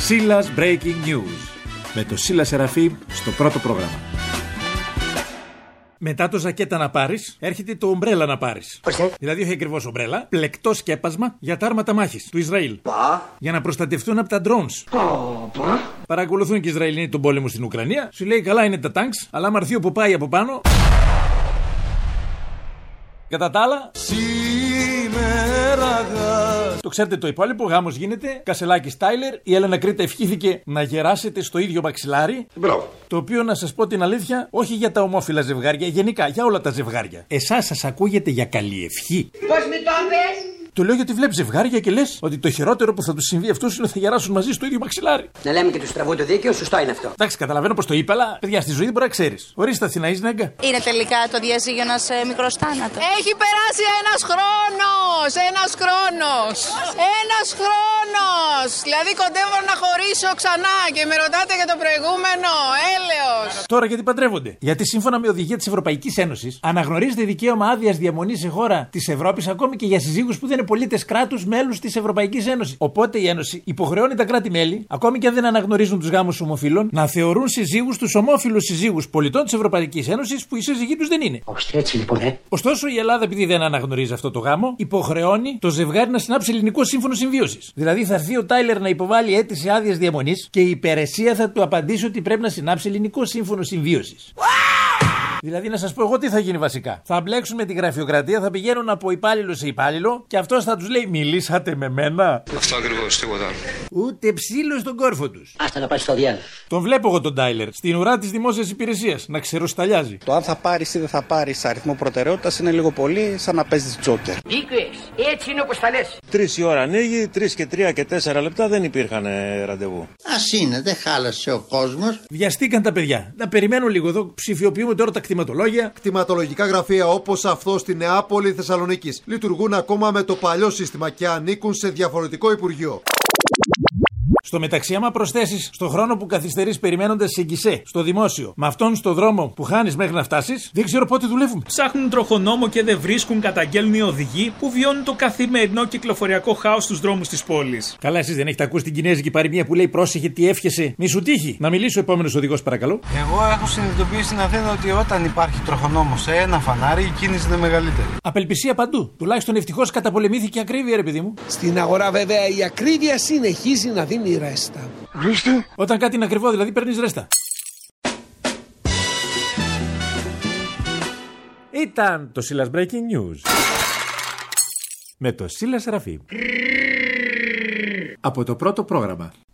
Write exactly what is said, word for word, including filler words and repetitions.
Σίλας Breaking News. Με το Σίλα Σεραφείμ στο πρώτο πρόγραμμα. Μετά το ζακέτα να πάρεις, έρχεται το ομπρέλα να πάρεις. Δηλαδή όχι ακριβώς ομπρέλα, πλεκτό σκέπασμα για τα άρματα μάχης του Ισραήλ. Πα. Για να προστατευτούν από τα drones. Πα. Παρακολουθούν και οι Ισραηλινοί τον πόλεμο στην Ουκρανία. Σου λέει καλά είναι τα τάγκς, αλλά άμα έρθει όπου πάει από πάνω. Κατά τα άλλα. Σήμερα το ξέρετε το υπόλοιπο, γάμος γίνεται. Κασελάκης Τάιλερ, η Έλενα Κρήτα ευχήθηκε να γεράσετε στο ίδιο μαξιλάρι. Μπράβο. Το οποίο, να σας πω την αλήθεια, όχι για τα ομόφυλα ζευγάρια, γενικά για όλα τα ζευγάρια. Εσάς σας ακούγεται για καλή ευχή. Πώς με το πες? Το λέω γιατί βλέπεις ζευγάρια και λες ότι το χειρότερο που θα τους συμβεί αυτούς είναι ότι θα γεράσουν μαζί στο ίδιο μαξιλάρι. Να λέμε και του στραβού το δίκαιο, σωστό είναι αυτό. Εντάξει, καταλαβαίνω πως το είπε, αλλά παιδιά στη ζωή δεν μπορεί να ξέρεις. Ορίστε, Αθηναής Νέγκα. Είναι τελικά το διαζύγιο ένας ε, μικρός θάνατος. Έχει περάσει ένας χρόνος! Ένας χρόνος! Ένας χρόνος! Δηλαδή κοντεύω να χωρίσω ξανά και με ρωτάτε για το προηγούμενο. Έλεος! Τώρα γιατί παντρεύονται? Γιατί σύμφωνα με οδηγία της Ευρωπαϊκής Ένωσης αναγνωρίζεται δικαίωμα άδειας διαμονής σε χώρα της Ευρώπης ακόμη και για συζύγους που δεν είναι πολίτες κράτους μέλους της Ευρωπαϊκής Ένωσης. Οπότε η Ένωση υποχρεώνει τα κράτη-μέλη, ακόμη και αν δεν αναγνωρίζουν τους γάμους ομοφύλων, να θεωρούν συζύγους τους ομόφυλους συζύγους πολιτών της Ευρωπαϊκής Ένωσης που οι σύζυγοί τους δεν είναι. Έτσι λοιπόν, ε. Ωστόσο η Ελλάδα, επειδή δεν αναγνωρίζει αυτό το γάμο, υποχρεώνει το ζευγάρι να συνάψει ελληνικό σύμφωνο συμβίωσης. Δηλαδή θα έρθει ο Τάιλερ να υποβάλει αίτηση άδειας διαμονής και η υπηρεσία θα του απαντήσει ότι πρέπει να συνάψει ελληνικό σύμφωνο συμβίωσης. Δηλαδή, να σας πω εγώ τι θα γίνει βασικά. Θα μπλέξουν με την γραφειοκρατία, θα πηγαίνουν από υπάλληλο σε υπάλληλο και αυτός θα τους λέει: μιλήσατε με μένα. Αυτό ακριβώς, τίποτα. Ούτε ψήλο στον κόρφο τους. Άστα να πάει στο διάλογο. Τον βλέπω εγώ τον Τάιλερ στην ουρά της δημόσιας υπηρεσίας να ξεροσταλιάζει. Το αν θα πάρεις ή δεν θα πάρεις αριθμό προτεραιότητας είναι λίγο πολύ σαν να παίζεις τζόκερ. Δίκαιες, έτσι είναι όπως τα λες. Τρεις η ώρα ανοίγει, τρεις και τρία και τέσσερα λεπτά δεν υπήρχαν ραντεβού. Ας είναι, δεν χάλασε ο κόσμος. Βιαστήκαν τα παιδιά. Να περιμένω λίγο εδώ, ψηφιοποιούμε τώρα τα κτηματολόγια. Κτηματολογικά γραφεία όπως αυτό στη Νεάπολη Θεσσαλονίκης λειτουργούν ακόμα με το παλιό σύστημα και ανήκουν σε διαφορετικό υπουργείο. Στο μεταξύ, άμα προσθέσεις στον χρόνο που καθυστερείς περιμένοντας σε γκισέ, στο δημόσιο, με αυτόν στον δρόμο που χάνεις μέχρι να φτάσεις, δεν ξέρω πότε δουλεύουμε. Ψάχνουν τροχονόμο και δεν βρίσκουν, καταγγέλνουν οι οδηγοί που βιώνουν το καθημερινό κυκλοφοριακό χάος στους δρόμους της πόλης. Καλά, εσείς δεν έχετε ακούσει την κινέζικη παροιμία που λέει πρόσεχε τι εύχεσαι, μη σου τύχει. Να μιλήσει ο επόμενος οδηγός, παρακαλώ. Εγώ έχω συνειδητοποιήσει στην Αθήνα ότι όταν υπάρχει τροχονόμο σε ένα φανάρι, η κίνηση είναι μεγαλύτερη. Απελπισία παντού. Τουλάχιστον ευτυχώς καταπολεμήθηκε η ακρίβεια, ρε παιδί μου. Στην αγορά, βέβαια, η ακρίβεια συνεχίζει να δίνει ρέστα. Ρέστα. Όταν κάτι είναι ακριβό, δηλαδή παίρνεις ρέστα. Ήταν το Σίλας Breaking News με το Σίλα Σεραφείμ από το πρώτο πρόγραμμα.